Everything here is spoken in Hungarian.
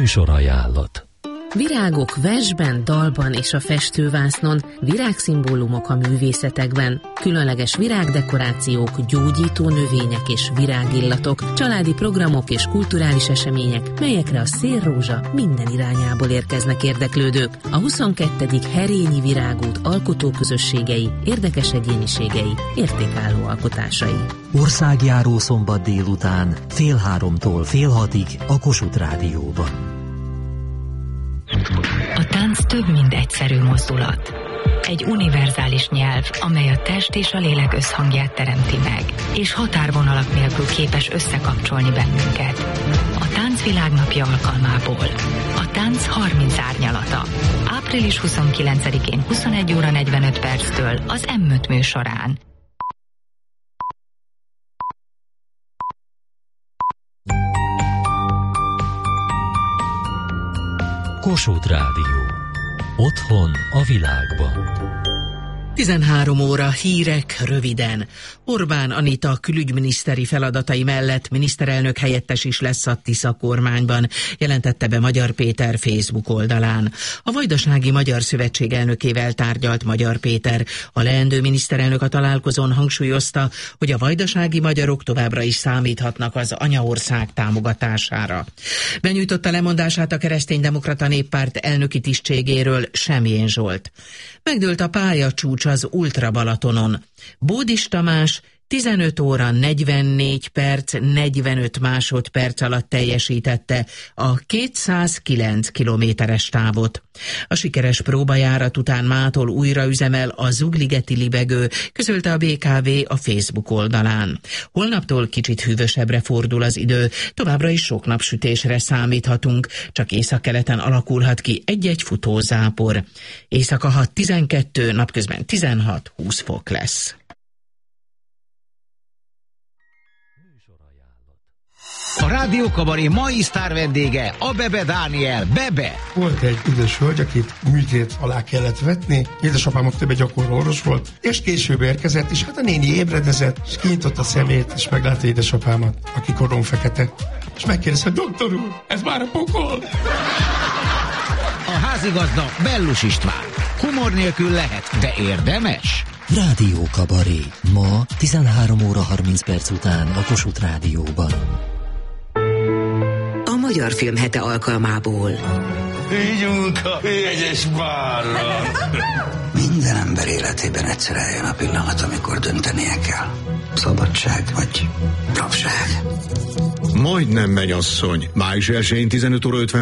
Műsorajánlat. Virágok versben, dalban és a festővásznon, virágszimbólumok a művészetekben, különleges virágdekorációk, gyógyító növények és virágillatok, családi programok és kulturális események, melyekre a szélrózsa minden irányából érkeznek érdeklődők. A 22. Herényi Virágút alkotóközösségei, érdekes egyéniségei, értékálló alkotásai. Országjáró szombat délután 14:30-tól 17:30 a Kossuth Rádióban. A tánc több, mint egyszerű mozdulat. Egy univerzális nyelv, amely a test és a lélek összhangját teremti meg, és határvonalak nélkül képes összekapcsolni bennünket. A Tánc Világnapja alkalmából. A tánc 30 árnyalata. Április 29-én 21:45 az M5 műsorán. Kossuth Rádió. Otthon a világban. 13 óra hírek röviden. Orbán Anita külügyminiszteri feladatai mellett miniszterelnök helyettes is lesz a Tisza kormányban, jelentette be Magyar Péter Facebook oldalán. A Vajdasági Magyar Szövetség elnökével tárgyalt Magyar Péter. A leendő miniszterelnök a találkozón hangsúlyozta, hogy a vajdasági magyarok továbbra is számíthatnak az anyaország támogatására. Benyújtotta lemondását a Kereszténydemokrata Néppárt elnöki tisztségéről Semjén Zsolt. Megdőlt a pályacsúcs az Ultra Balatonon. Bódis Tamás 15 óra 44 perc 45 másodperc alatt teljesítette a 209 kilométeres távot. A sikeres próbajárat után mától újra üzemel a Zugligeti libegő, közölte a BKV a Facebook oldalán. Holnaptól kicsit hűvösebbre fordul az idő, továbbra is sok napsütésre számíthatunk, csak északkeleten alakulhat ki egy-egy futózápor. Éjszaka 6-12, napközben 16-20 fok lesz. A Rádió Kabaré mai sztár vendége a Bebe Dániel. Bebe! Volt egy üdös hölgy, akit műtét alá kellett vetni. Édesapám ott többé gyakorló orvos volt, és később érkezett, és hát a néni ébredezett, és kinyitott a szemét, és meglátta édesapámat, aki koron fekete. És megkérdezte, doktor úr, ez már a pokol? A házigazda Bellus István. Humor nélkül lehet, de érdemes. Rádió Kabaré. Ma 13 óra 30 perc után a Kossuth Rádióban. A Magyar Film Hete alkalmából. Így munka, jegyes bárra. Minden ember életében egyszer eljön a pillanat, amikor döntenie kell. Szabadság vagy rabság. Majdnem, mennyasszony. Május 1-én 15 óra 50